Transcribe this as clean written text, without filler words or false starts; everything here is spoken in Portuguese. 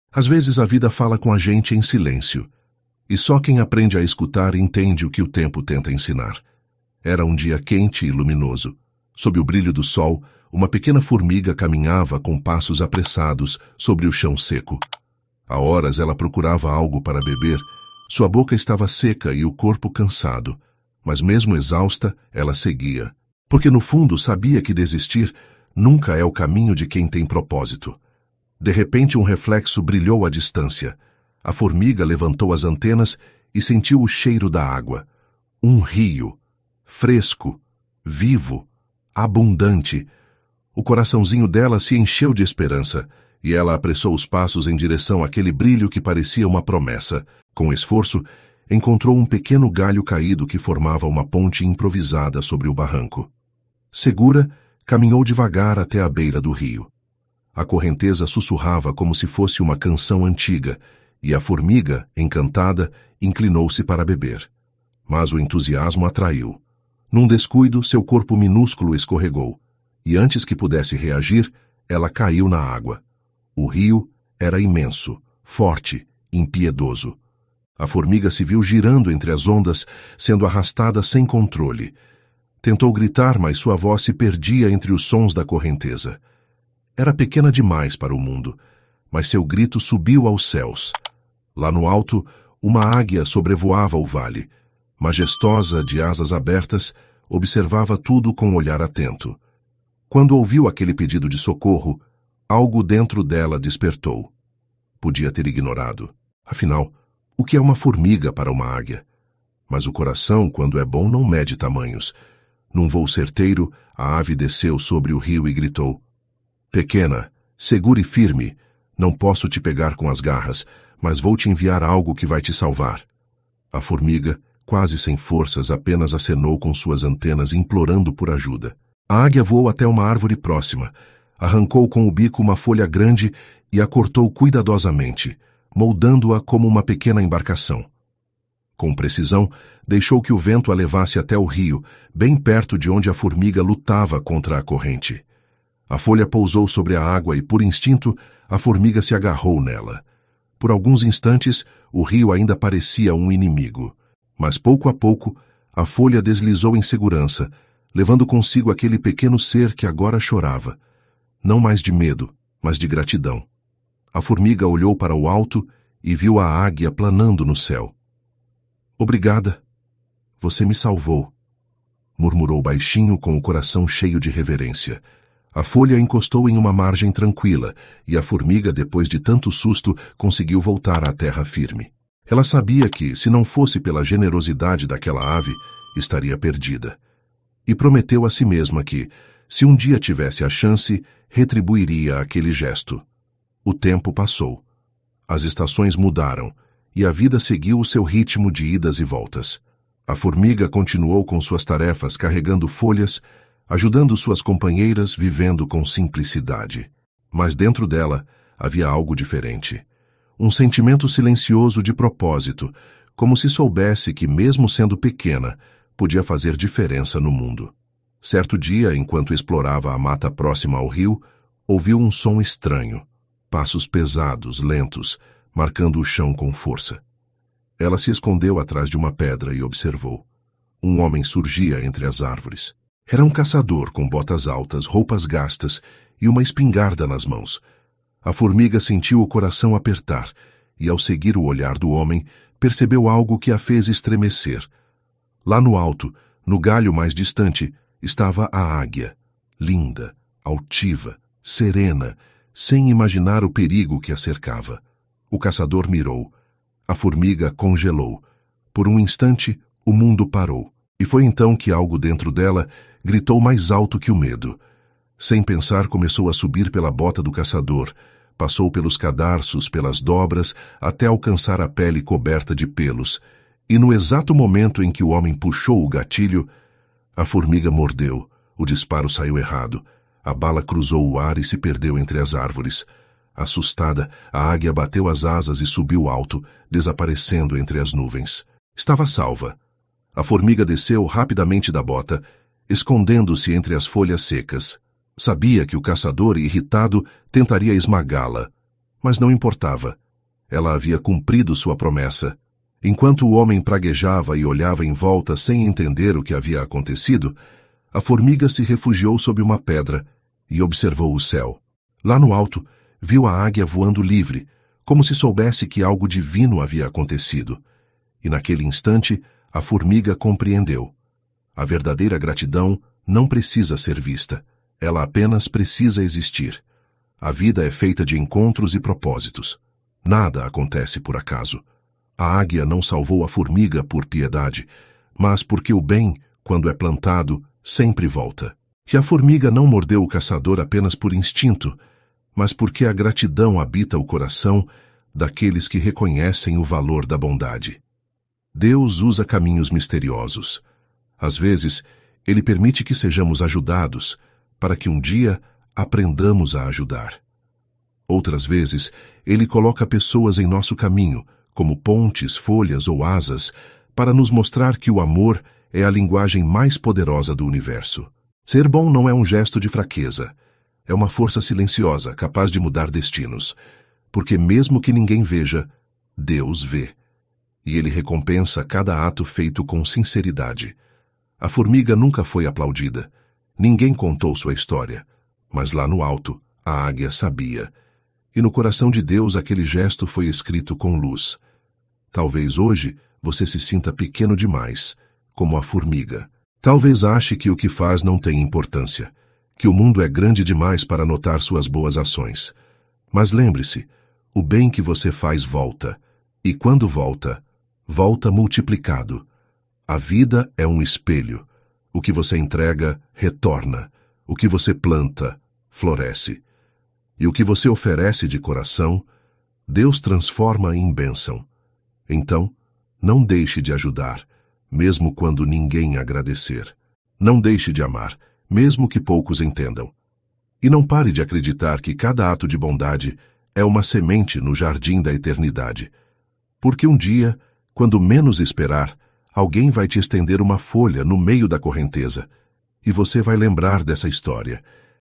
Às vezes a vida fala com a gente em silêncio, e só quem aprende a escutar entende o que o tempo tenta ensinar. Era um dia quente e luminoso. Sob o brilho do sol, uma pequena formiga caminhava com passos apressados sobre o chão seco. Há horas ela procurava algo para beber. Sua boca estava seca e o corpo cansado, mas mesmo exausta, ela seguia, porque no fundo sabia que desistir nunca é o caminho de quem tem propósito. De repente um reflexo brilhou à distância. A formiga levantou as antenas e sentiu o cheiro da água. Um rio, fresco, vivo, abundante. O coraçãozinho dela se encheu de esperança, e ela apressou os passos em direção àquele brilho que parecia uma promessa. Com esforço, encontrou um pequeno galho caído que formava uma ponte improvisada sobre o barranco. Segura, caminhou devagar até a beira do rio. A correnteza sussurrava como se fosse uma canção antiga, e a formiga, encantada, inclinou-se para beber. Mas o entusiasmo atraiu. Num descuido, seu corpo minúsculo escorregou, e antes que pudesse reagir, ela caiu na água. O rio era imenso, forte, impiedoso. A formiga se viu girando entre as ondas, sendo arrastada sem controle. Tentou gritar, mas sua voz se perdia entre os sons da correnteza. Era pequena demais para o mundo, mas seu grito subiu aos céus. Lá no alto, uma águia sobrevoava o vale. Majestosa, de asas abertas, observava tudo com um olhar atento. Quando ouviu aquele pedido de socorro, algo dentro dela despertou. Podia ter ignorado. Afinal, o que é uma formiga para uma águia? Mas o coração, quando é bom, não mede tamanhos. Num voo certeiro, a ave desceu sobre o rio e gritou: "Pequena, segure firme. Não posso te pegar com as garras, mas vou te enviar algo que vai te salvar." A formiga, quase sem forças, apenas acenou com suas antenas, implorando por ajuda. A águia voou até uma árvore próxima, arrancou com o bico uma folha grande e a cortou cuidadosamente, moldando-a como uma pequena embarcação. Com precisão, deixou que o vento a levasse até o rio, bem perto de onde a formiga lutava contra a corrente. A folha pousou sobre a água e, por instinto, a formiga se agarrou nela. Por alguns instantes, o rio ainda parecia um inimigo. Mas pouco a pouco, a folha deslizou em segurança, levando consigo aquele pequeno ser que agora chorava. Não mais de medo, mas de gratidão. A formiga olhou para o alto e viu a águia planando no céu. "Obrigada. Você me salvou", murmurou baixinho com o coração cheio de reverência. A folha encostou em uma margem tranquila e a formiga, depois de tanto susto, conseguiu voltar à terra firme. Ela sabia que, se não fosse pela generosidade daquela ave, estaria perdida. E prometeu a si mesma que, se um dia tivesse a chance, retribuiria aquele gesto. O tempo passou. As estações mudaram e a vida seguiu o seu ritmo de idas e voltas. A formiga continuou com suas tarefas, carregando folhas, ajudando suas companheiras, vivendo com simplicidade. Mas dentro dela havia algo diferente. Um sentimento silencioso de propósito, como se soubesse que, mesmo sendo pequena, podia fazer diferença no mundo. Certo dia, enquanto explorava a mata próxima ao rio, ouviu um som estranho. Passos pesados, lentos, marcando o chão com força. Ela se escondeu atrás de uma pedra e observou. Um homem surgia entre as árvores. Era um caçador com botas altas, roupas gastas e uma espingarda nas mãos. A formiga sentiu o coração apertar e, ao seguir o olhar do homem, percebeu algo que a fez estremecer. Lá no alto, no galho mais distante, estava a águia, linda, altiva, serena, sem imaginar o perigo que a cercava. O caçador mirou. A formiga congelou. Por um instante, o mundo parou. E foi então que algo dentro dela gritou mais alto que o medo. Sem pensar, começou a subir pela bota do caçador. Passou pelos cadarços, pelas dobras, até alcançar a pele coberta de pelos. E no exato momento em que o homem puxou o gatilho, a formiga mordeu. O disparo saiu errado. A bala cruzou o ar e se perdeu entre as árvores. Assustada, a águia bateu as asas e subiu alto, desaparecendo entre as nuvens. Estava salva. A formiga desceu rapidamente da bota, escondendo-se entre as folhas secas. Sabia que o caçador, irritado, tentaria esmagá-la. Mas não importava. Ela havia cumprido sua promessa. Enquanto o homem praguejava e olhava em volta sem entender o que havia acontecido, a formiga se refugiou sob uma pedra e observou o céu. Lá no alto, viu a águia voando livre, como se soubesse que algo divino havia acontecido. E naquele instante, a formiga compreendeu. A verdadeira gratidão não precisa ser vista. Ela apenas precisa existir. A vida é feita de encontros e propósitos. Nada acontece por acaso. A águia não salvou a formiga por piedade, mas porque o bem, quando é plantado, sempre volta. Que a formiga não mordeu o caçador apenas por instinto, mas porque a gratidão habita o coração daqueles que reconhecem o valor da bondade. Deus usa caminhos misteriosos. Às vezes, Ele permite que sejamos ajudados, para que um dia aprendamos a ajudar. Outras vezes, Ele coloca pessoas em nosso caminho, como pontes, folhas ou asas, para nos mostrar que o amor é a linguagem mais poderosa do universo. Ser bom não é um gesto de fraqueza. É uma força silenciosa, capaz de mudar destinos. Porque mesmo que ninguém veja, Deus vê. E Ele recompensa cada ato feito com sinceridade. A formiga nunca foi aplaudida. Ninguém contou sua história. Mas lá no alto, a águia sabia. E no coração de Deus aquele gesto foi escrito com luz. Talvez hoje você se sinta pequeno demais, como a formiga. Talvez ache que o que faz não tem importância, que o mundo é grande demais para notar suas boas ações. Mas lembre-se, o bem que você faz volta, e quando volta, volta multiplicado. A vida é um espelho. O que você entrega, retorna. O que você planta, floresce. E o que você oferece de coração, Deus transforma em bênção. Então, não deixe de ajudar, mesmo quando ninguém agradecer. Não deixe de amar, mesmo que poucos entendam. E não pare de acreditar que cada ato de bondade é uma semente no jardim da eternidade. Porque um dia, quando menos esperar, alguém vai te estender uma folha no meio da correnteza, e você vai lembrar dessa história,